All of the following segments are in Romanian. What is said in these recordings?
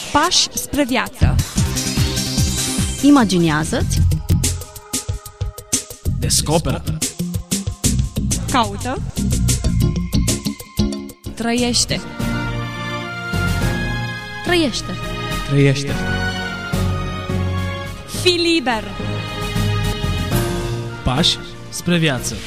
Pași spre viață. Imaginează-ți. Descoperă. Caută. Trăiește. Trăiește. Trăiește. Fii liber. Pași spre viață.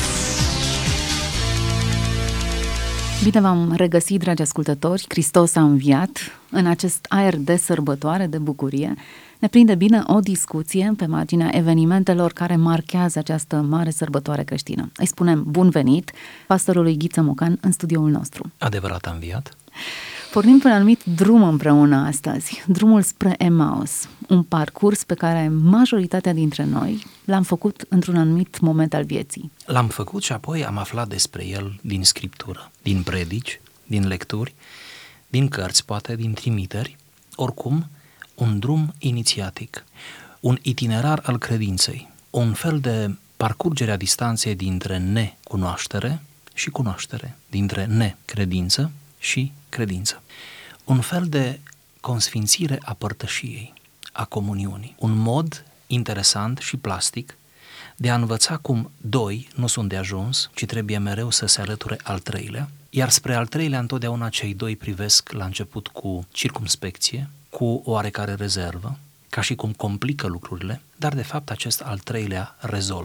Bine v-am regăsit, dragi ascultători. Hristos a înviat. În acest aer de sărbătoare, de bucurie, ne prinde bine o discuție pe marginea evenimentelor care marchează această mare sărbătoare creștină. Îi spunem bun venit pastorului Ghiță Mocan în studioul nostru. Adevărat a înviat. Pornim pe un anumit drum împreună astăzi, drumul spre Emaus, un parcurs pe care majoritatea dintre noi l-am făcut într-un anumit moment al vieții. L-am făcut și apoi am aflat despre el din Scriptură, din predici, din lecturi, din cărți, poate din trimiteri, oricum un drum inițiatic, un itinerar al credinței, un fel de parcurgere a distanței dintre necunoaștere și cunoaștere, dintre necredință și credință. Un fel de consfințire a părtășiei, a comuniunii. Un mod interesant și plastic de a învăța cum doi nu sunt de ajuns, ci trebuie mereu să se alăture al treilea, iar spre al treilea întotdeauna cei doi privesc la început cu circumspecție, cu oarecare rezervă, ca și cum complică lucrurile, dar de fapt acest al treilea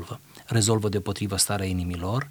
rezolvă deopotrivă starea inimilor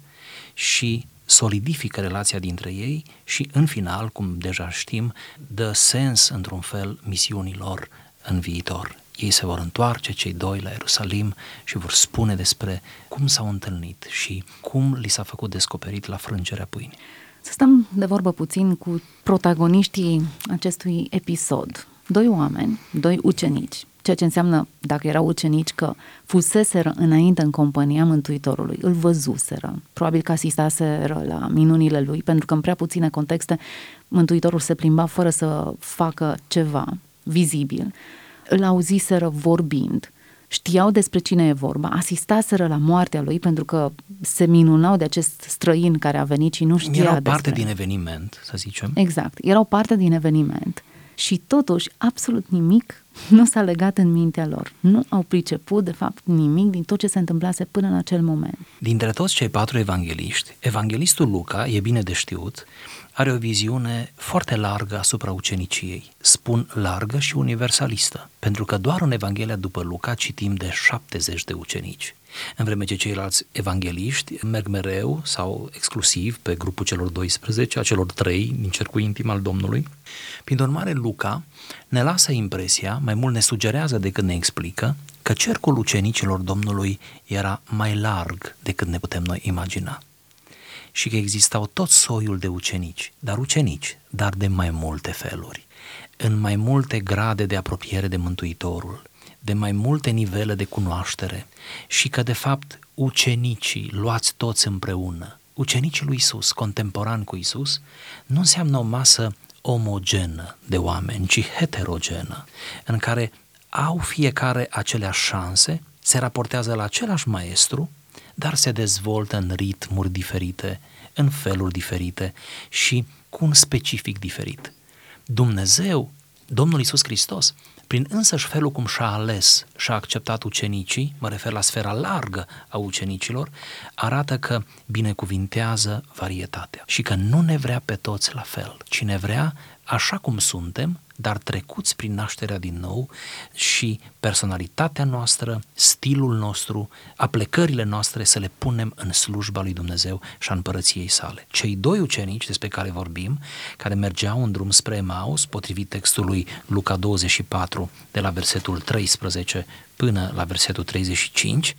și solidifică relația dintre ei și în final, cum deja știm, dă sens într-un fel misiunilor în viitor. Ei se vor întoarce, cei doi, la Ierusalim și vor spune despre cum s-au întâlnit și cum li s-a făcut descoperit la frângerea pâinii. Să stăm de vorbă puțin cu protagoniștii acestui episod. Doi oameni, doi ucenici, ceea ce înseamnă, dacă erau ucenici, că fuseseră înainte în compania Mântuitorului, îl văzuseră, probabil că asistaseră la minunile lui, pentru că în prea puține contexte Mântuitorul se plimba fără să facă ceva vizibil, îl auziseră vorbind, știau despre cine e vorba, asistaseră la moartea lui pentru că se minunau de acest străin care a venit și nu știa Erau parte despre. din eveniment, să zicem. Exact, erau parte din eveniment. Și totuși, absolut nimic nu s-a legat în mintea lor. Nu au priceput, de fapt, nimic din tot ce se întâmplase până în acel moment. Dintre toți cei 4 evangeliști, evanghelistul Luca, e bine de știut, are o viziune foarte largă asupra uceniciei. Spun largă și universalistă, pentru că doar în Evanghelia după Luca citim de 70 de ucenici. În vreme ce ceilalți evangeliști merg mereu sau exclusiv pe grupul celor 12, a celor 3 din cercul intim al Domnului. Prin urmare, Luca ne lasă impresia, mai mult ne sugerează decât ne explică, că cercul ucenicilor Domnului era mai larg decât ne putem noi imagina. Și că existau tot soiul de ucenici, dar de mai multe feluri, în mai multe grade de apropiere de Mântuitorul, de mai multe nivele de cunoaștere și că, de fapt, ucenicii luați toți împreună, ucenicii lui Isus, contemporani cu Isus, nu înseamnă o masă omogenă de oameni, ci heterogenă, în care au fiecare aceleași șanse, se raportează la același maestru, dar se dezvoltă în ritmuri diferite, în feluri diferite și cu un specific diferit. Dumnezeu, Domnul Iisus Hristos, prin însăși felul cum și-a ales și-a acceptat ucenicii, mă refer la sfera largă a ucenicilor, arată că binecuvintează varietatea și că nu ne vrea pe toți la fel, ci ne vrea așa cum suntem, dar trecuți prin nașterea din nou și personalitatea noastră, stilul nostru, aplecările noastre să le punem în slujba lui Dumnezeu și a împărăției sale. Cei 2 ucenici despre care vorbim, care mergeau în drum spre Emaus, potrivit textului Luca 24, de la versetul 13 până la versetul 35,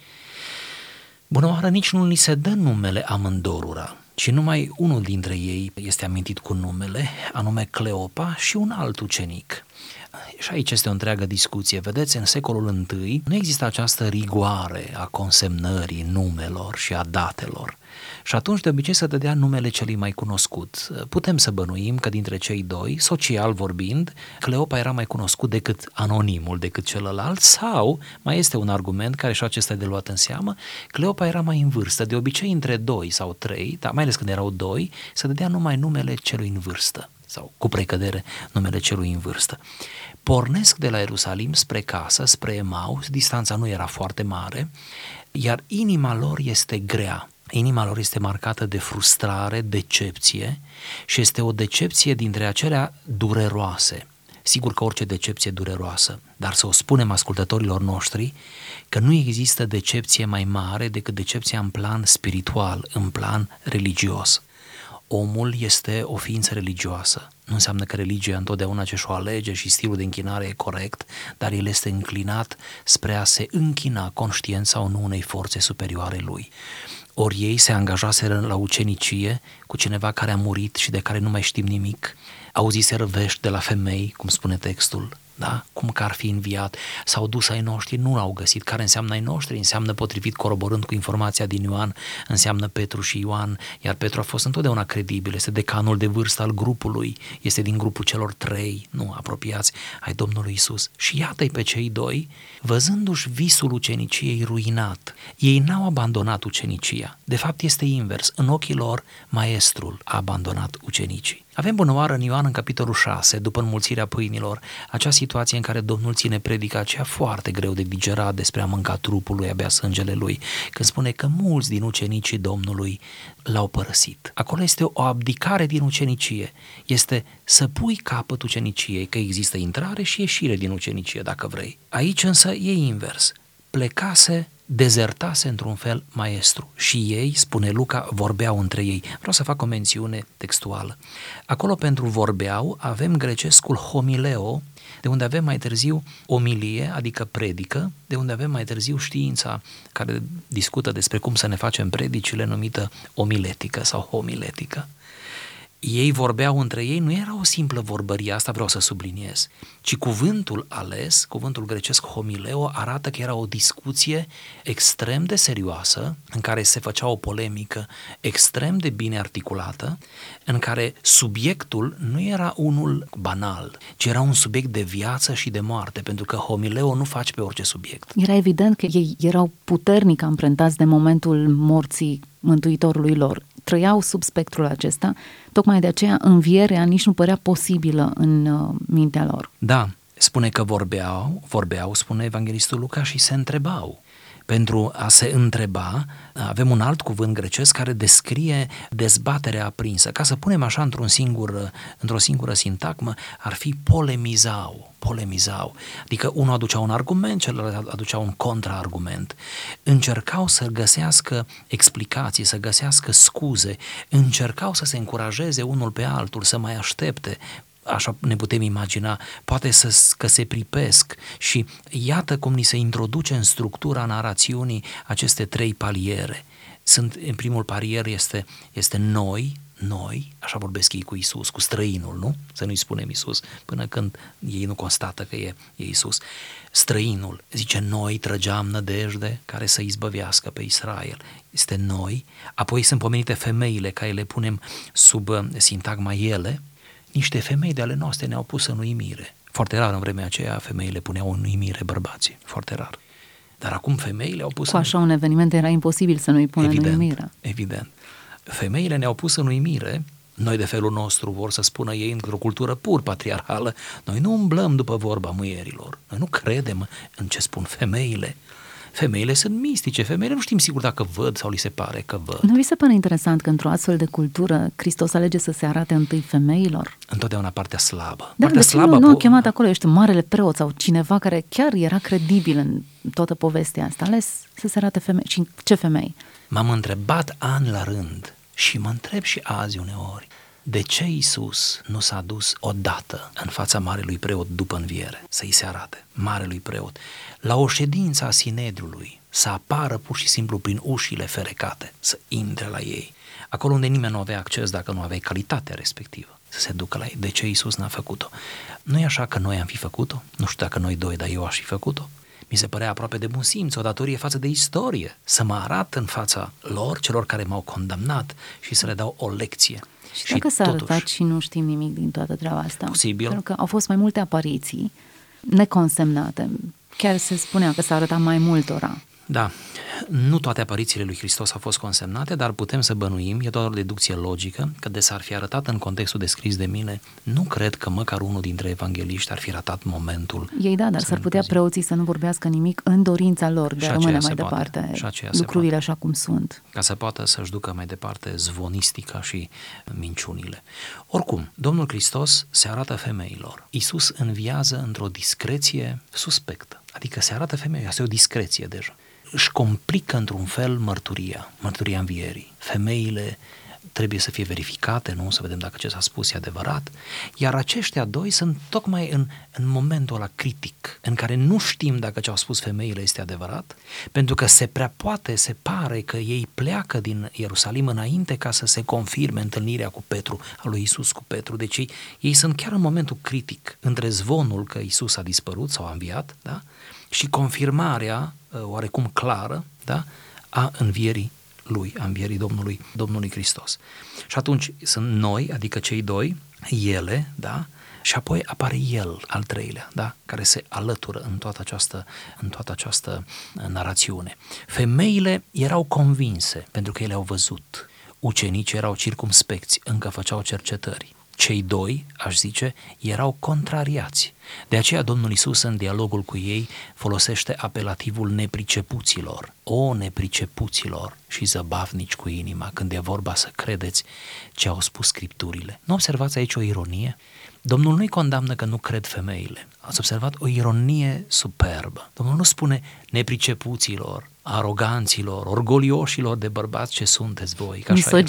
bună oară, nici nu li se dă numele amândorura, ci numai unul dintre ei este amintit cu numele, anume Cleopa și un alt ucenic. Și aici este o întreagă discuție. Vedeți, în secolul I nu există această rigoare a consemnării numelor și a datelor. Și atunci de obicei se dădea numele celui mai cunoscut. Putem să bănuim că dintre cei 2, social vorbind, Cleopa era mai cunoscut decât anonimul, decât celălalt, sau, mai este un argument care și acesta e de luat în seamă, Cleopa era mai în vârstă. De obicei între 2 sau 3, dar mai ales când erau 2, se dădea numai numele celui în vârstă. sau cu precădere numele celui în vârstă. Pornesc de la Ierusalim spre casă, spre Emaus, distanța nu era foarte mare, iar inima lor este grea. Inima lor este marcată de frustrare, decepție și este o decepție dintre acelea dureroase. Sigur că orice decepție e dureroasă, dar să o spunem ascultătorilor noștri că nu există decepție mai mare decât decepția în plan spiritual, în plan religios. Omul este o ființă religioasă. Nu înseamnă că religia întotdeauna ce și-o alege și stilul de închinare e corect, dar el este înclinat spre a se închina conștient sau nu unei forțe superioare lui. Ori ei se angajaseră la ucenicie cu cineva care a murit și de care nu mai știm nimic, auziseră vești de la femei, cum spune textul, da? Cum că ar fi înviat, s-au dus ai noștri, nu l-au găsit. Care înseamnă ai noștri? Înseamnă, potrivit coroborând cu informația din Ioan, înseamnă Petru și Ioan, iar Petru a fost întotdeauna credibil, este decanul de vârstă al grupului, este din grupul celor 3, nu apropiați, ai Domnului Iisus. Și iată-i pe cei 2, văzându-și visul uceniciei ruinat. Ei n-au abandonat ucenicia, de fapt este invers, în ochii lor maestrul a abandonat ucenicii. Avem bunăoară în Ioan în capitolul 6, după înmulțirea pâinilor, acea situație în care Domnul ține predica aceea foarte greu de digerat despre a mânca trupul lui, a bea sângele lui, când spune că mulți din ucenicii Domnului l-au părăsit. Acolo este o abdicare din ucenicie, este să pui capăt uceniciei, că există intrare și ieșire din ucenicie, dacă vrei. Aici însă e invers, dezertase într-un fel maestru și ei, spune Luca, vorbeau între ei. Vreau să fac o mențiune textuală. Acolo pentru vorbeau avem grecescul homileo, de unde avem mai târziu omilie, adică predică, de unde avem mai târziu știința care discută despre cum să ne facem predicile, numită omiletică sau homiletică. Ei vorbeau între ei, nu era o simplă vorbărie, asta vreau să subliniez, ci cuvântul ales, cuvântul grecesc homileo, arată că era o discuție extrem de serioasă, în care se făcea o polemică extrem de bine articulată, în care subiectul nu era unul banal, ci era un subiect de viață și de moarte, pentru că homileo nu faci pe orice subiect. Era evident că ei erau puternic amprentați de momentul morții Mântuitorului lor. Trăiau sub spectrul acesta, tocmai de aceea învierea nici nu părea posibilă în mintea lor. Da, spune că vorbeau, spune evanghelistul Luca, și se întrebau. Pentru a se întreba, avem un alt cuvânt grecesc care descrie dezbaterea aprinsă. Ca să punem așa într-o singură sintagmă, ar fi polemizau. Adică unul aducea un argument, celălalt aducea un contraargument. Încercau să găsească explicații, să găsească scuze, încercau să se încurajeze unul pe altul, să mai aștepte. Așa ne putem imagina, poate că se pripesc și iată cum ni se introduce în structura narațiunii aceste 3 paliere. În primul palier este noi, așa vorbesc ei cu Iisus, cu străinul, nu? Să nu-i spunem Iisus, până când ei nu constată că e Iisus. Străinul, zice, noi trăgeam nădejde care să izbăvească pe Israel. Este noi, apoi sunt pomenite femeile, care le punem sub sintagma ele. Niște femei de ale noastre ne-au pus în uimire. Foarte rar în vremea aceea femeile puneau în uimire bărbații, foarte rar. Dar acum femeile au pus cu așa un eveniment era imposibil să nu-i pună în uimire. Evident. Femeile ne-au pus în uimire, noi de felul nostru vor să spună ei într-o cultură pur patriarhală, noi nu umblăm după vorba muierilor, noi nu credem în ce spun femeile. Femeile sunt mistice, femeile nu știm sigur dacă văd sau li se pare că văd. Nu vi se pare interesant că într-o astfel de cultură Hristos alege să se arate întâi femeilor? Întotdeauna partea slabă. Da, de ce nu a chemat acolo, ești marele preot sau cineva care chiar era credibil în toată povestea asta, ales să se arate femei. Și ce femei? M-am întrebat ani la rând și mă întreb și azi uneori, de ce Iisus nu s-a dus odată în fața marelui preot după înviere, să-i se arate, marelui preot, la o ședință a Sinedriului, să apară pur și simplu prin ușile ferecate, să intre la ei, acolo unde nimeni nu avea acces dacă nu aveai calitatea respectivă, să se ducă la ei. De ce Iisus n-a făcut-o? Nu e așa că noi am fi făcut-o? Nu știu dacă noi 2, dar eu aș fi făcut-o? Mi se părea aproape de bun simț, o datorie față de istorie, să mă arat în fața lor, celor care m-au condamnat și să le dau o lecție. Și dacă s-a arătat și nu știm nimic din toată treaba asta? Posibil. Pentru că au fost mai multe apariții neconsemnate. Chiar se spunea că s-a arătat mai multora. Da, Nu toate aparițiile lui Hristos au fost consemnate, dar putem să bănuim, e doar o deducție logică, că de s-ar fi arătat în contextul descris de mine, nu cred că măcar unul dintre evangeliști ar fi ratat momentul. Ei da, dar s-ar putea preoții să nu vorbească nimic în dorința lor de a rămâne mai departe lucrurile așa cum sunt. Ca să poată să-și ducă mai departe zvonistica și minciunile. Oricum, Domnul Hristos se arată femeilor. Iisus înviază într-o discreție suspectă, adică se arată femeilor, asta e o discreție deja. Își complică într-un fel mărturia învierii. Femeile trebuie să fie verificate, nu? Să vedem dacă ce s-a spus e adevărat. Iar aceștia doi sunt tocmai în momentul ăla critic, în care nu știm dacă ce au spus femeile este adevărat, pentru că se pare că ei pleacă din Ierusalim înainte ca să se confirme întâlnirea cu Petru, a lui Iisus cu Petru. Deci ei sunt chiar în momentul critic, între zvonul că Iisus a dispărut sau a înviat, da? Și confirmarea oarecum clară, da? A învierii lui, a învierii Domnului Hristos. Și atunci sunt noi, adică cei doi, ele, da? Și apoi apare el, al treilea, da? Care se alătură în toată această narațiune. Femeile erau convinse, pentru că ele au văzut. Ucenicii erau circumspecți, încă făceau cercetări. Cei doi, aș zice, erau contrariați. De aceea Domnul Iisus în dialogul cu ei folosește apelativul nepricepuților. O, nepricepuților și zăbavnici cu inima, când e vorba să credeți ce au spus Scripturile. Nu observați aici o ironie? Domnul nu-i condamnă că nu cred femeile. Ați observat o ironie superbă. Domnul nu spune nepricepuților, aroganților, orgolioșilor de bărbați ce sunteți voi.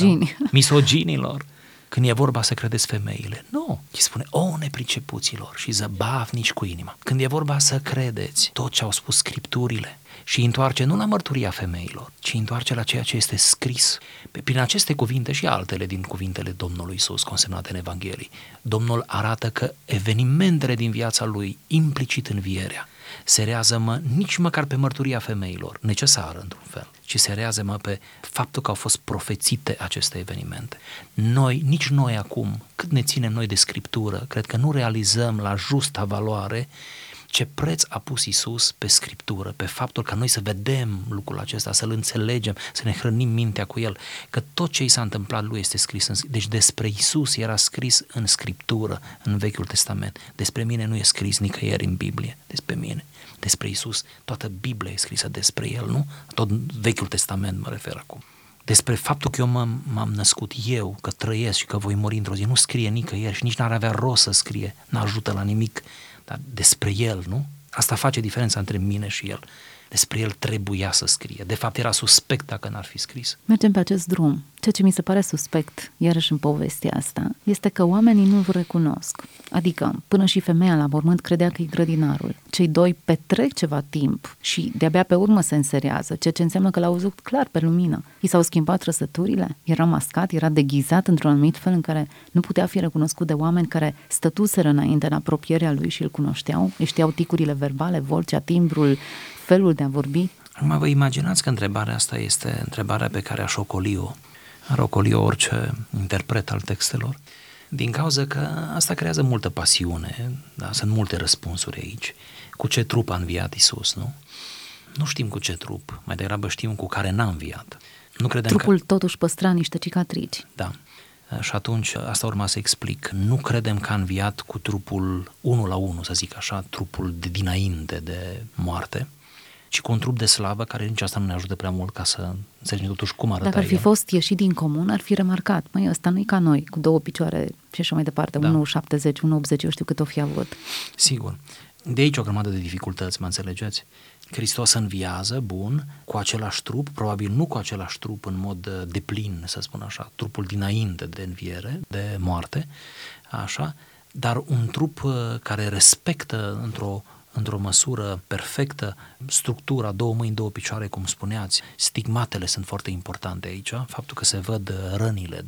Misoginilor. Când e vorba să credeți femeile. Nu, ci spune, o, nepricepuților și zăbavnici cu inima. Când e vorba să credeți tot ce au spus Scripturile și întoarce nu la mărturia femeilor, ci întoarce la ceea ce este scris. Prin aceste cuvinte și altele din cuvintele Domnului Iisus consemnate în Evanghelii, Domnul arată că evenimentele din viața lui, implicit învierea, se rează nici măcar pe mărturia femeilor, necesară într-un fel, ci se rează pe faptul că au fost profețite aceste evenimente. Nici noi acum, cât ne ținem noi de Scriptură, cred că nu realizăm la justa valoare ce preț a pus Iisus pe Scriptură, pe faptul că noi să vedem lucrul acesta, să-l înțelegem, să ne hrănim mintea cu el, că tot ce i s-a întâmplat lui este scris. Deci despre Iisus era scris în Scriptură, în Vechiul Testament. Despre mine nu e scris nicăieri în Biblie, despre mine. Despre Iisus, toată Biblia e scrisă despre el, nu? Tot Vechiul Testament mă refer acum. Despre faptul că eu m-am născut eu, că trăiesc și că voi muri într-o zi, nu scrie nicăieri și nici n-ar avea rost să scrie, n-ajută la nimic, dar despre el, nu? Asta face diferența între mine și el. Despre el trebuia să scrie. De fapt era suspect dacă n-ar fi scris. Mergem pe acest drum. Ceea ce mi se pare suspect, iarăși în povestea asta, este că oamenii nu-l recunosc. Adică, până și femeia la mormânt credea că e grădinarul. Cei doi petrec ceva timp și de-abia pe urmă se înserează, ceea ce înseamnă că l-au văzut clar pe lumină. I s-au schimbat trăsăturile, era mascat, era deghizat într-un anumit fel în care nu putea fi recunoscut de oameni care stătuseră înainte în apropierea lui și îl cunoșteau, îi știau ticurile verbale, vocea, timbrul, felul de a vorbi. Acum vă imaginați că întrebarea asta este întrebarea pe care aș ocoli-o. Ar ocoli-o orice interpret al textelor. Din cauza că asta creează multă pasiune, da? Sunt multe răspunsuri aici. Cu ce trup a înviat Iisus, nu? Nu știm cu ce trup, mai degrabă știm cu care n-a înviat. Nu credem Trupul totuși păstra niște cicatrici. Da. Și atunci asta urma să explic. Nu credem că a înviat cu trupul 1 la 1, să zic așa, trupul de dinainte de moarte, ci cu un trup de slavă, care nici asta nu ne ajută prea mult ca să înțelegem totuși cum arăta el. Dacă ar fi fost ieșit din comun, ar fi remarcat, măi, ăsta nu-i ca noi, cu 2 picioare și așa mai departe, da. 1,70, 1,80, eu știu cât o fi avut. Sigur. De aici o grămadă de dificultăți, mă înțelegeți? Hristos înviază, bun, cu același trup, probabil nu cu același trup în mod deplin, să spun așa, trupul dinainte de înviere, de moarte, așa, dar un trup care respectă într-o măsură perfectă structura, 2 mâini, 2 picioare, cum spuneați. Stigmatele sunt foarte importante aici, faptul că se văd rănile, da?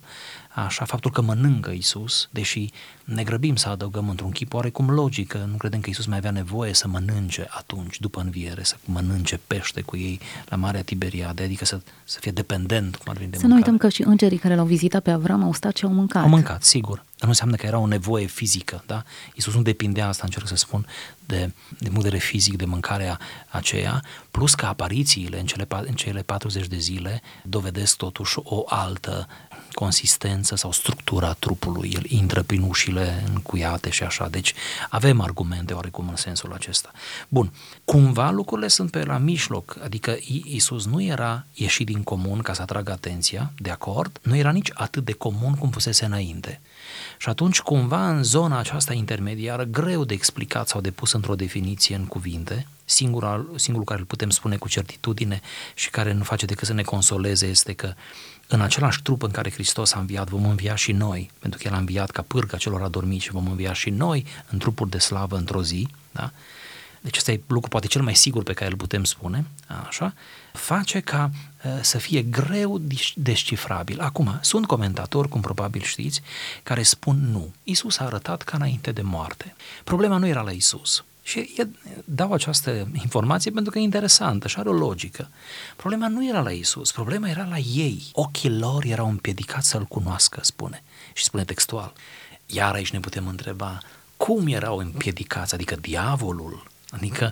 așa, faptul că mănâncă Iisus, deși ne grăbim să adăugăm într-un chip oarecum logică, nu credem că Iisus mai avea nevoie să mănânce atunci, după înviere, să mănânce pește cu ei la Marea Tiberiade, adică să fie dependent, cum ar veni de mâncare. Să nu uităm că și îngerii care l-au vizitat pe Avram au stat și au mâncat. Au mâncat, sigur, dar nu înseamnă că era o nevoie fizică, da? Iisus nu depindea, asta încerc să spun, de punct de vedere fizic, de mâncarea aceea, plus că aparițiile în cele 40 de zile dovedesc totuși o altă consistență sau structura trupului. El intră prin ușile încuiate și așa, deci avem argumente oarecum în sensul acesta. Bun, cumva lucrurile sunt pe la mijloc, adică Iisus nu era ieșit din comun ca să atragă atenția, de acord, nu era nici atât de comun cum fusese înainte. Și atunci, cumva, în zona aceasta intermediară, greu de explicat sau de pus într-o definiție în cuvinte, singurul care îl putem spune cu certitudine și care nu face decât să ne consoleze este că în același trup în care Hristos a înviat, vom învia și noi, pentru că El a înviat ca pârga celor adormiți și vom învia și noi în trupuri de slavă într-o zi, da? Deci ăsta e lucru poate cel mai sigur pe care îl putem spune, așa, face ca să fie greu descifrabil. Acum, sunt comentatori, cum probabil știți, care spun nu. Iisus a arătat ca înainte de moarte. Problema nu era la Iisus. Și dau această informație pentru că e interesantă și are o logică. Problema nu era la Iisus, problema era la ei. Ochii lor erau împiedicați să-L cunoască, spune. Și spune textual. Iar aici ne putem întreba, cum erau împiedicați, adică diavolul? Adică,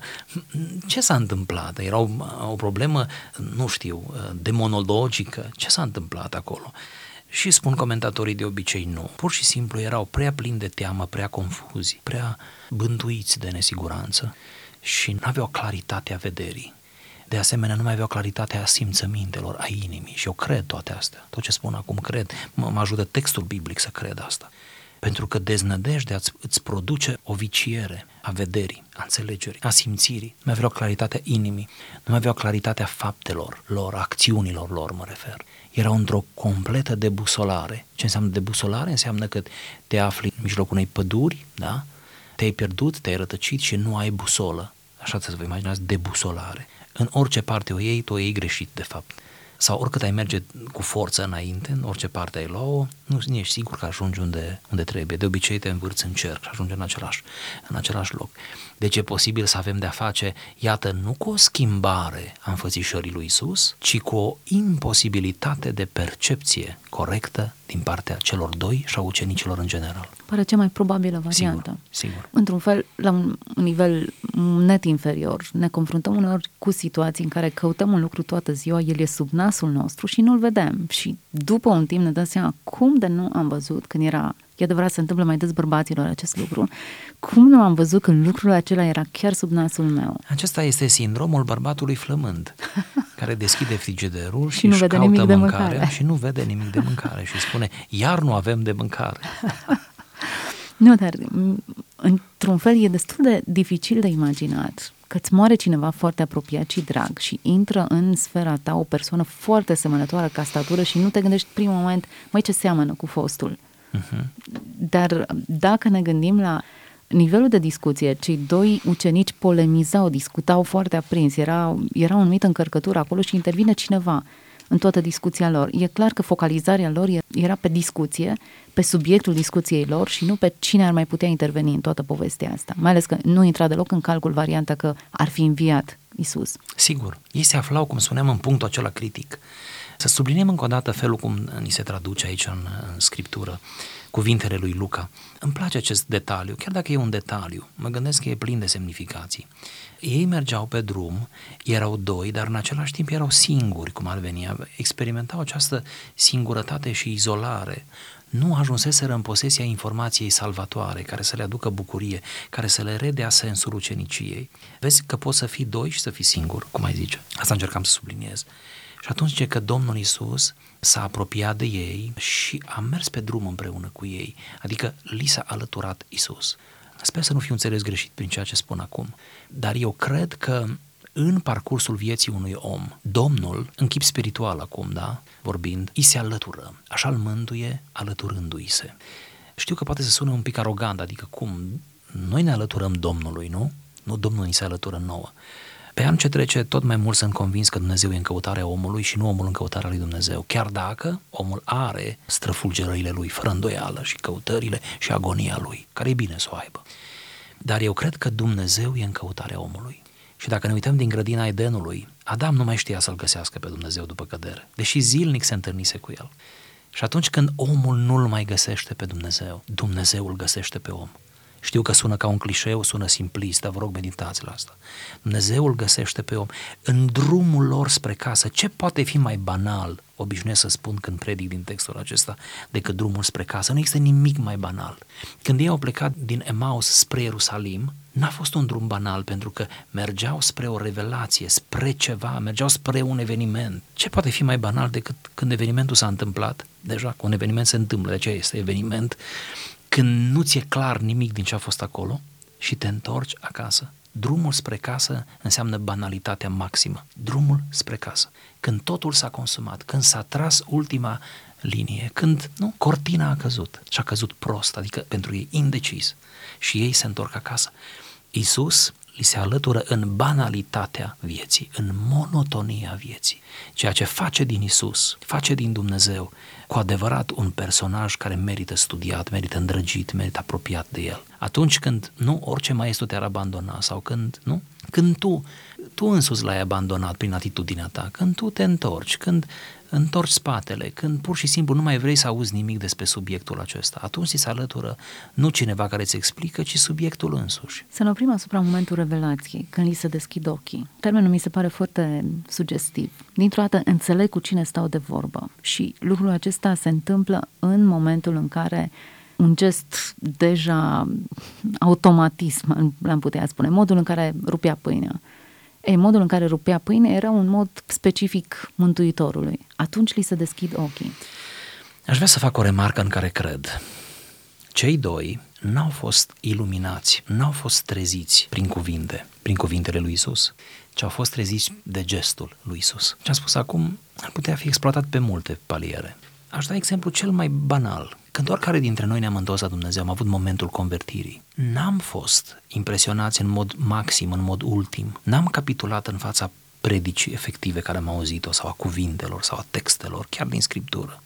ce s-a întâmplat? Era o problemă, nu știu, demonologică? Ce s-a întâmplat acolo? Și spun comentatorii de obicei nu. Pur și simplu erau prea plini de teamă, prea confuzi, prea bântuiți de nesiguranță și nu aveau claritatea vederii. De asemenea, nu mai aveau claritatea simțămintelor, a inimii. Și eu cred toate astea. Tot ce spun acum cred. Mă ajută textul biblic să cred asta. Pentru că deznădejdea îți produce o viciere a vederii, a înțelegerii, a simțirii. Nu mai aveau claritatea inimii, nu mai aveau claritatea faptelor lor, acțiunilor lor, mă refer. Erau într-o completă debusolare. Ce înseamnă debusolare? Înseamnă că te afli în mijlocul unei păduri, da? Te-ai pierdut, te-ai rătăcit și nu ai busolă. Așa să vă imaginați, debusolare. În orice parte o iei, tu o iei greșit, de fapt. Sau oricât ai merge cu forță înainte, în orice parte ai lua-o, nu ești sigur că ajungi unde trebuie. De obicei te învârți în cerc și ajungi în același loc. Deci e posibil să avem de-a face, iată, nu cu o schimbare a înfățișării lui Iisus, ci cu o imposibilitate de percepție corectă din partea celor doi și a ucenicilor în general. Pare cea mai probabilă variantă. Sigur. Într-un fel, la un nivel net inferior, ne confruntăm uneori cu situații în care căutăm un lucru toată ziua, el e sub nasul nostru și nu-l vedem. Și după un timp ne dăm seama cum de nu am văzut când era, e adevărat, se întâmplă mai des bărbaților acest lucru, cum nu am văzut când lucrul acela era chiar sub nasul meu. Acesta este sindromul bărbatului flămând, care deschide frigiderul și nu își vede caută nimic de mâncarea mâncare. și nu vede nimic de mâncare și spune, iar nu avem de mâncare. Nu, dar într-un fel e destul de dificil de imaginat că îți moare cineva foarte apropiat și drag și intră în sfera ta o persoană foarte semănătoare ca statură și nu te gândești primul moment, măi, ce seamănă cu fostul. Uh-huh. Dar dacă ne gândim la nivelul de discuție, cei doi ucenici polemizau, discutau foarte aprins, era o anumită încărcătură acolo și intervine cineva în toată discuția lor. E clar că focalizarea lor era pe discuție, pe subiectul discuției lor și nu pe cine ar mai putea interveni în toată povestea asta. Mai ales că nu intra deloc în calcul varianta că ar fi înviat Iisus. Sigur, ei se aflau, cum spuneam, în punctul acela critic. Să subliniem încă o dată felul cum ni se traduce aici în Scriptură cuvintele lui Luca. Îmi place acest detaliu, chiar dacă e un detaliu, mă gândesc că e plin de semnificații. Ei mergeau pe drum, erau doi, dar în același timp erau singuri, cum ar veni, experimentau această singurătate și izolare. Nu ajunseseră în posesia informației salvatoare, care să le aducă bucurie, care să le redea sensul uceniciei. Vezi că poți să fii doi și să fii singur, cum ai zice. Asta încercam să subliniez. Și atunci zice că Domnul Iisus s-a apropiat de ei și a mers pe drum împreună cu ei, adică li s-a alăturat Iisus. Sper să nu fiu înțeles greșit prin ceea ce spun acum, dar eu cred că în parcursul vieții unui om, Domnul, în chip spiritual acum, da, vorbind, îi se alătură, așa îl mântuie alăturându-i se. Știu că poate să sună un pic arogant, adică cum? Noi ne alăturăm Domnului, nu? Nu Domnul ni se alătură nouă. Pe an ce trece, tot mai mult sunt convins că Dumnezeu e în căutarea omului și nu omul în căutarea lui Dumnezeu, chiar dacă omul are străfulgerările lui, fără îndoială, și căutările și agonia lui, care e bine să o aibă. Dar eu cred că Dumnezeu e în căutarea omului. Și dacă ne uităm din grădina Edenului, Adam nu mai știa să-L găsească pe Dumnezeu după cădere, deși zilnic se întâlnise cu El. Și atunci când omul nu-L mai găsește pe Dumnezeu, Dumnezeu îl găsește pe om. Știu că sună ca un clișeu, sună simplist, dar vă rog, meditați la asta. Dumnezeu îl găsește pe om. În drumul lor spre casă, ce poate fi mai banal, obișnuiesc să spun când predic din textul acesta, decât drumul spre casă? Nu există nimic mai banal. Când ei au plecat din Emaus spre Ierusalim, n-a fost un drum banal, pentru că mergeau spre o revelație, spre ceva, mergeau spre un eveniment. Ce poate fi mai banal decât când evenimentul s-a întâmplat? Deja, că un eveniment se întâmplă, de aceea este eveniment. Când nu ți-e clar nimic din ce a fost acolo și te întorci acasă. Drumul spre casă înseamnă banalitatea maximă. Drumul spre casă. Când totul s-a consumat, când s-a tras ultima linie, când cortina a căzut și a căzut prost, adică pentru ei indecis, și ei se întorc acasă. Iisus li se alătură în banalitatea vieții, în monotonia vieții. Ceea ce face din Iisus, face din Dumnezeu cu adevărat un personaj care merită studiat, merită îndrăgit, merită apropiat de El. Atunci când orice maestru te-ar abandona sau când tu însuți l-ai abandonat prin atitudinea ta, când tu te întorci, când întorci spatele, când pur și simplu nu mai vrei să auzi nimic despre subiectul acesta, atunci ți se alătură nu cineva care îți explică, ci subiectul însuși. Să ne oprim asupra momentului revelației, când li se deschid ochii. Termenul mi se pare foarte sugestiv. Dintr-o dată înțeleg cu cine stau de vorbă și lucrul acesta se întâmplă în momentul în care un gest deja automatism, l-am putea spune, modul în care rupea pâinea. Modul în care rupea pâine era un mod specific Mântuitorului. Atunci li se deschid ochii. Aș vrea să fac o remarcă în care cred. Cei doi n-au fost iluminați, n-au fost treziți prin cuvintele lui Iisus, ci au fost treziți de gestul lui Iisus. Ce am spus acum ar putea fi exploatat pe multe paliere. Aș da exemplu cel mai banal. Când oricare dintre noi ne-am întors la Dumnezeu, am avut momentul convertirii. N-am fost impresionați în mod maxim, în mod ultim. N-am capitulat în fața predicii efective care am auzit-o, sau a cuvintelor, sau a textelor, chiar din Scriptură.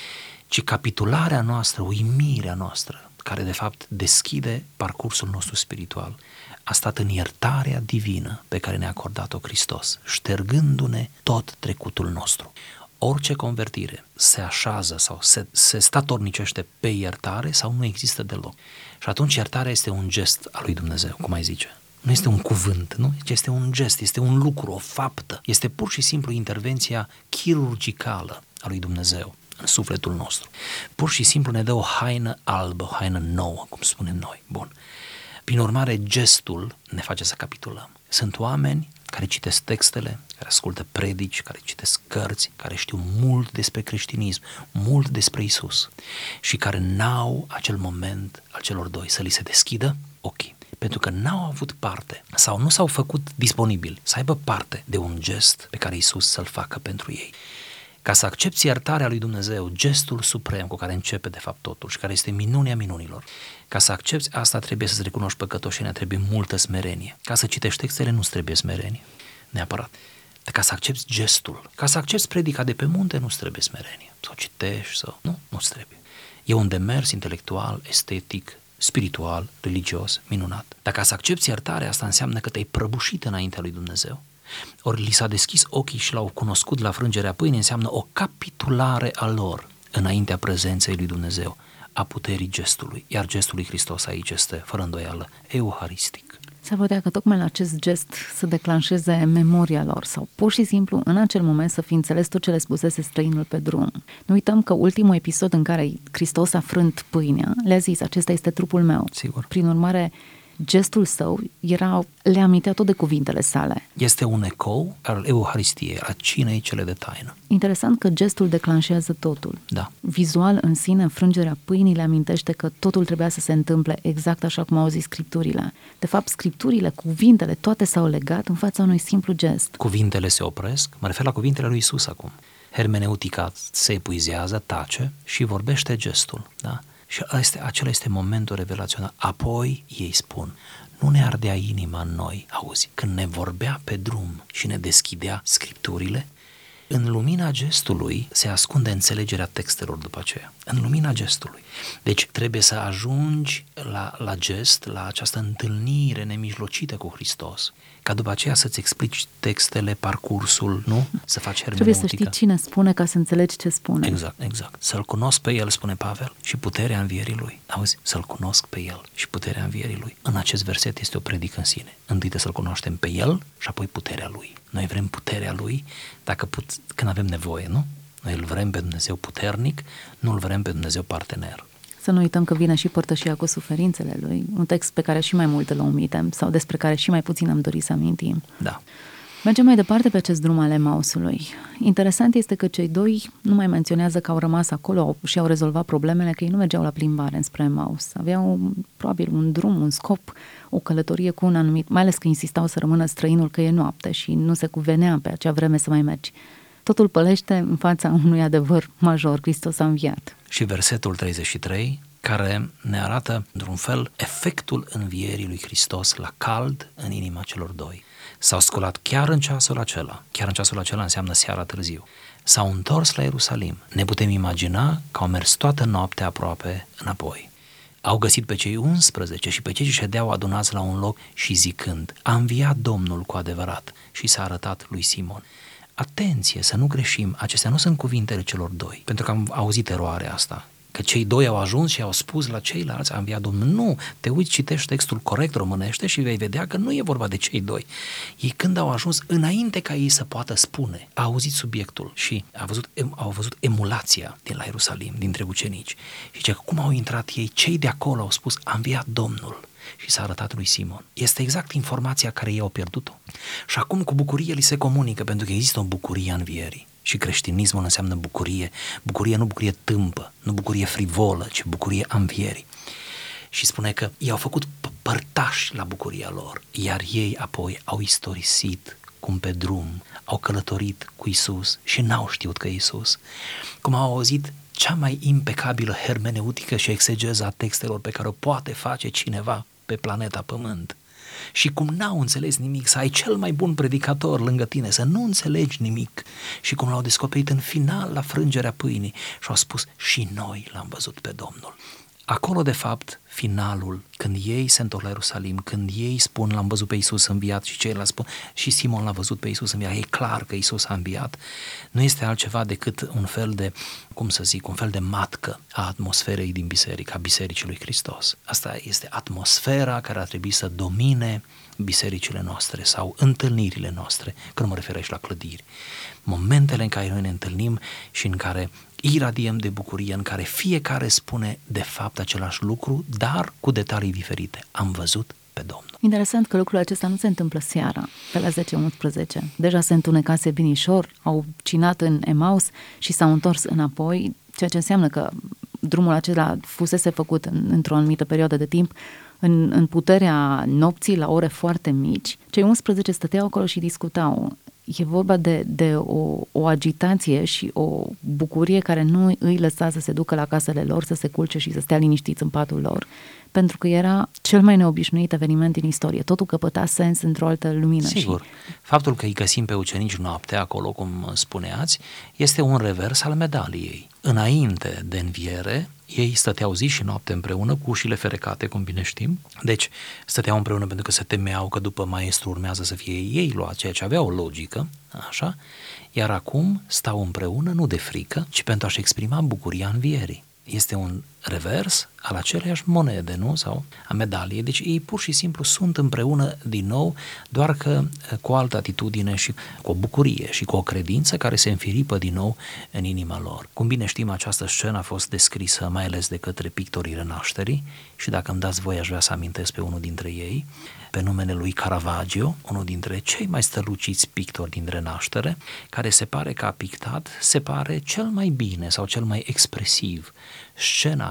Ci capitularea noastră, uimirea noastră, care de fapt deschide parcursul nostru spiritual, a stat în iertarea divină pe care ne-a acordat-o Hristos, ștergându-ne tot trecutul nostru. Orice convertire se așează sau se statornicește pe iertare sau nu există deloc. Și atunci iertarea este un gest al lui Dumnezeu, cum ai zice. Nu este un cuvânt, nu? Este un gest, este un lucru, o faptă. Este pur și simplu intervenția chirurgicală a lui Dumnezeu în sufletul nostru. Pur și simplu ne dă o haină albă, o haină nouă, cum spunem noi. Bun. Prin urmare, gestul ne face să capitulăm. Sunt oameni care citesc textele, care ascultă predici, care citesc cărți, care știu mult despre creștinism, mult despre Iisus și care n-au acel moment al celor doi să li se deschidă ochii. Pentru că n-au avut parte sau nu s-au făcut disponibili să aibă parte de un gest pe care Iisus să-l facă pentru ei. Ca să accepți iertarea lui Dumnezeu, gestul suprem cu care începe de fapt totul și care este minunea minunilor, ca să accepți asta trebuie să-ți recunoști păcătoșenia, trebuie multă smerenie. Ca să citești textele nu-ți trebuie smerenie, neapărat. Ca să accepți gestul, ca să accepți predica de pe munte nu-ți trebuie smerenie. Sau citești, sau nu-ți trebuie. E un demers intelectual, estetic, spiritual, religios, minunat. Dar ca să accepți iertarea, asta înseamnă că te-ai prăbușit înaintea lui Dumnezeu. Ori li s-a deschis ochii și l-au cunoscut la frângerea pâinii, înseamnă o capitulare a lor înaintea prezenței lui Dumnezeu, a puterii gestului. Iar gestul lui Hristos aici este, fără îndoială, euharistic. S-ar putea că tocmai la acest gest să declanșeze memoria lor sau pur și simplu în acel moment să fi înțeles tot ce le spusese străinul pe drum. Nu uităm că ultimul episod în care Hristos a frânt pâinea, le-a zis, acesta este trupul meu. Sigur. Prin urmare, gestul său le amintea tot de cuvintele sale. Este un ecou al Euharistiei, a cinei cele de taină. Interesant că gestul declanșează totul. Da. Vizual în sine, frângerea pâinii le amintește că totul trebuia să se întâmple exact așa cum au zis Scripturile. De fapt, Scripturile, cuvintele, toate s-au legat în fața unui simplu gest. Cuvintele se opresc, mă refer la cuvintele lui Iisus acum. Hermeneutica se epuizează, tace și vorbește gestul, da? Și acela este momentul revelațional. Apoi ei spun, nu ne ardea inima în noi, auzi, când ne vorbea pe drum și ne deschidea scripturile? În lumina gestului se ascunde înțelegerea textelor după aceea. În lumina gestului. Deci trebuie să ajungi la gest, la această întâlnire nemijlocită cu Hristos, ca după aceea să-ți explici textele, parcursul, nu? Să faci hermeneutică. Trebuie să știi cine spune ca să înțelegi ce spune. Exact. Să-L cunosc pe El, spune Pavel, și puterea învierii Lui. Auzi? Să-L cunosc pe El și puterea învierii Lui. În acest verset este o predică în sine. Întâi trebuie să-L cunoaștem pe El și apoi puterea Lui. Noi vrem puterea Lui când avem nevoie, nu? Noi îl vrem pe Dumnezeu puternic, nu îl vrem pe Dumnezeu partener. Să nu uităm că vine și părtășia cu suferințele Lui, un text pe care și mai mult îl omitem sau despre care și mai puțin am dorit să amintim. Da. Mergem mai departe pe acest drum al Emausului. Interesant este că cei doi nu mai menționează că au rămas acolo și au rezolvat problemele, că ei nu mergeau la plimbare înspre Emaus. Aveau probabil un drum, un scop, o călătorie cu un anumit, mai ales că insistau să rămână străinul, că e noapte și nu se cuvenea pe acea vreme să mai mergi. Totul pălește în fața unui adevăr major, Hristos a înviat. Și versetul 33, care ne arată, într-un fel, efectul învierii lui Hristos la cald în inima celor doi. S-au sculat chiar în ceasul acela înseamnă seara târziu. S-au întors la Ierusalim. Ne putem imagina că au mers toată noaptea aproape înapoi. Au găsit pe cei 11 și pe cei ce ședeau adunați la un loc și zicând, a înviat Domnul cu adevărat și s-a arătat lui Simon. Atenție, să nu greșim, acestea nu sunt cuvintele celor doi, pentru că am auzit eroarea asta, că cei doi au ajuns și au spus la ceilalți, a înviat Domnul. Nu, te uiți, citești textul corect românește și vei vedea că nu e vorba de cei doi. Ei când au ajuns, înainte ca ei să poată spune, au auzit subiectul și au văzut emulația din la Ierusalim, dintre ucenici. Și zice că cum au intrat ei, cei de acolo au spus, a înviat Domnul și s-a arătat lui Simon. Este exact informația care ei au pierdut-o. Și acum cu bucurie li se comunică, pentru că există o bucurie a învierii. Și creștinismul înseamnă bucurie. Bucurie, nu bucurie tâmpă, nu bucurie frivolă, ci bucurie a învierii. Și spune că ei au făcut părtași la bucuria lor, iar ei apoi au istorisit cum pe drum au călătorit cu Iisus și n-au știut că Iisus. Cum au auzit cea mai impecabilă hermeneutică și exegeză a textelor pe care o poate face cineva pe planeta Pământ. Și cum n-au înțeles nimic, să ai cel mai bun predicator lângă tine, să nu înțelegi nimic. Și cum l-au descoperit în final la frângerea pâinii și au spus, și noi l-am văzut pe Domnul. Acolo, de fapt, finalul, când ei se întorc la Ierusalim, când ei spun, l-am văzut pe Iisus înviat și ceilalți spun, și Simon l-a văzut pe Iisus înviat, e clar că Iisus a înviat, nu este altceva decât un fel de, un fel de matcă a atmosferei din biserică, a Bisericii lui Hristos. Asta este atmosfera care ar trebui să domine bisericile noastre sau întâlnirile noastre, că nu mă refer aici la clădiri. Momentele în care noi ne întâlnim și în care iradiem de bucurie, în care fiecare spune de fapt același lucru, dar cu detalii diferite. Am văzut pe Domnul. Interesant că lucrul acesta nu se întâmplă seara, pe la 10-11. Deja se întunecase binișor, au cinat în Emaus și s-au întors înapoi, ceea ce înseamnă că drumul acela fusese făcut într-o anumită perioadă de timp, în puterea nopții, la ore foarte mici. Cei 11 stăteau acolo și discutau. E vorba de o agitație și o bucurie care nu îi lăsa să se ducă la casele lor, să se culce și să stea liniștiți în patul lor, pentru că era cel mai neobișnuit eveniment din istorie. Totul căpăta sens într-o altă lumină. Sigur, faptul că îi găsim pe ucenici noaptea acolo, cum spuneați, este un revers al medaliei. Înainte de înviere, ei stăteau zi și noapte împreună cu ușile ferecate, cum bine știm. Deci stăteau împreună pentru că se temeau că după maestru urmează să fie ei luați, ceea ce avea o logică, așa. Iar acum stau împreună nu de frică, ci pentru a-și exprima bucuria învierii. Este un revers al aceleiași monede, nu? Sau a medaliei. Deci ei pur și simplu sunt împreună din nou, doar că cu o altă atitudine și cu o bucurie și cu o credință care se înfiripă din nou în inima lor. Cum bine știm, această scenă a fost descrisă mai ales de către pictorii Renașterii și dacă îmi dați voie aș vrea să amintesc pe unul dintre ei, pe numele lui Caravaggio, unul dintre cei mai străluciți pictori din Renaștere, care se pare că a pictat, se pare cel mai bine sau cel mai expresiv scena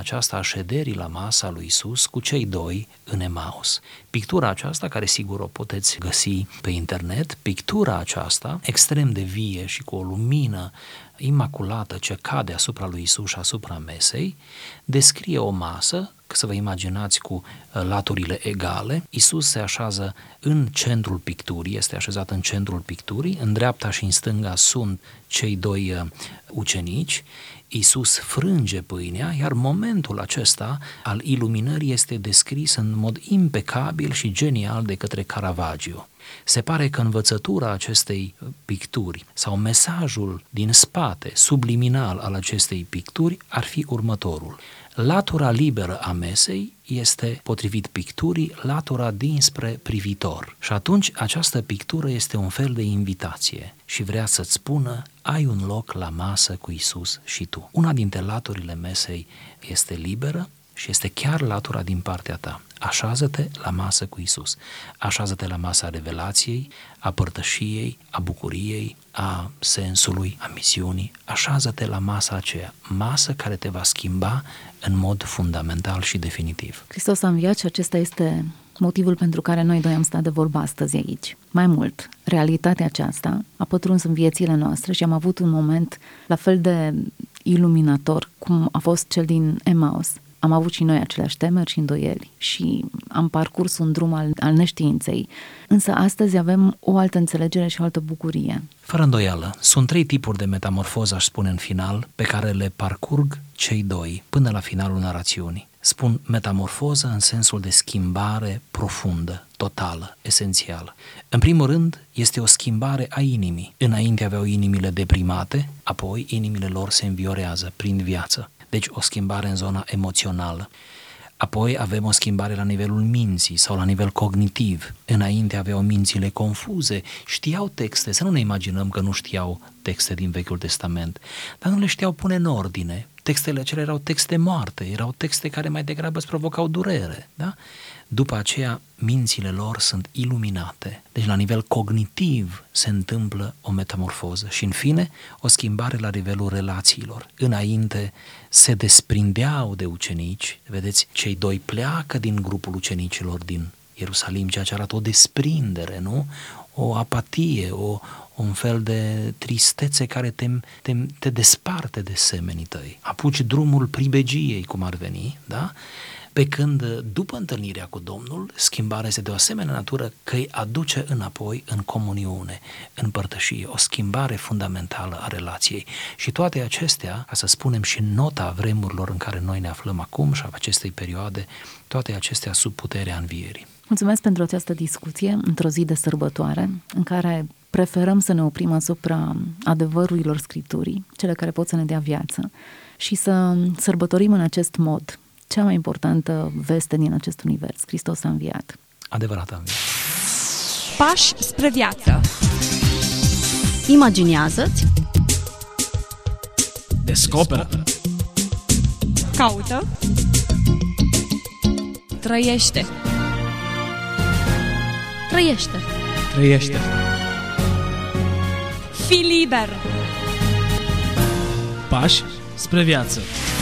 aceasta a șederii la masa lui Iisus cu cei doi în Emaus. Pictura aceasta, care sigur o puteți găsi pe internet, pictura aceasta extrem de vie și cu o lumină imaculată ce cade asupra lui Iisus și asupra mesei, descrie o masă, să vă imaginați, cu laturile egale. Iisus se așează în centrul picturii, este așezat în centrul picturii, în dreapta și în stânga sunt cei doi ucenici. Iisus frânge pâinea, iar momentul acesta al iluminării este descris în mod impecabil și genial de către Caravaggio. Se pare că învățătura acestei picturi sau mesajul din spate, subliminal al acestei picturi, ar fi următorul. Latura liberă a mesei este, potrivit picturii, latura dinspre privitor. Și atunci această pictură este un fel de invitație și vrea să-ți spună: ai un loc la masă cu Iisus și tu. Una dintre laturile mesei este liberă și este chiar latura din partea ta. Așează-te la masă cu Iisus. Așează-te la masa revelației, a părtășiei, a bucuriei, a sensului, a misiunii. Așează-te la masa aceea, masă care te va schimba în mod fundamental și definitiv. Hristos a înviat și acesta este motivul pentru care noi doi am stat de vorbă astăzi aici. Mai mult, realitatea aceasta a pătruns în viețile noastre și am avut un moment la fel de iluminator cum a fost cel din Emaus. Am avut și noi aceleași temeri și îndoieli și am parcurs un drum al neștiinței. Însă astăzi avem o altă înțelegere și o altă bucurie. Fără îndoială, sunt 3 tipuri de metamorfoză, aș spune în final, pe care le parcurg cei doi până la finalul narațiunii. Spun metamorfoză în sensul de schimbare profundă, totală, esențială. În primul rând, este o schimbare a inimii. Înainte aveau inimile deprimate, apoi inimile lor se înviorează prin viață. Deci o schimbare în zona emoțională. Apoi avem o schimbare la nivelul minții sau la nivel cognitiv. Înainte aveau mințile confuze, știau texte, să nu ne imaginăm că nu știau texte din Vechiul Testament, dar nu le știau pune în ordine. Textele acelea erau texte moarte, erau texte care mai degrabă îți provocau durere, da? După aceea, mințile lor sunt iluminate. Deci, la nivel cognitiv se întâmplă o metamorfoză și, în fine, o schimbare la nivelul relațiilor. Înainte se desprindeau de ucenici, vedeți, cei doi pleacă din grupul ucenicilor din Ierusalim, ceea ce arată o desprindere, nu? O apatie, un fel de tristețe care te desparte de semenii tăi. Apuci drumul pribegiei, cum ar veni, da? Pe când, după întâlnirea cu Domnul, schimbarea este de o asemenea natură că îi aduce înapoi în comuniune, în părtășie, o schimbare fundamentală a relației. Și toate acestea, ca să spunem și nota vremurilor în care noi ne aflăm acum și a acestei perioade, toate acestea sub puterea învierii. Mulțumesc pentru această discuție într-o zi de sărbătoare, în care preferăm să ne oprim asupra adevărurilor Scripturii, cele care pot să ne dea viață, și să sărbătorim în acest mod cea mai importantă veste din acest univers. Hristos a înviat. Adevărat a înviat. Pași spre viață. Imaginează-ți, Descoperă. Caută. Trăiește. trăiește. Trăiește. Fii liber. Pași spre viață.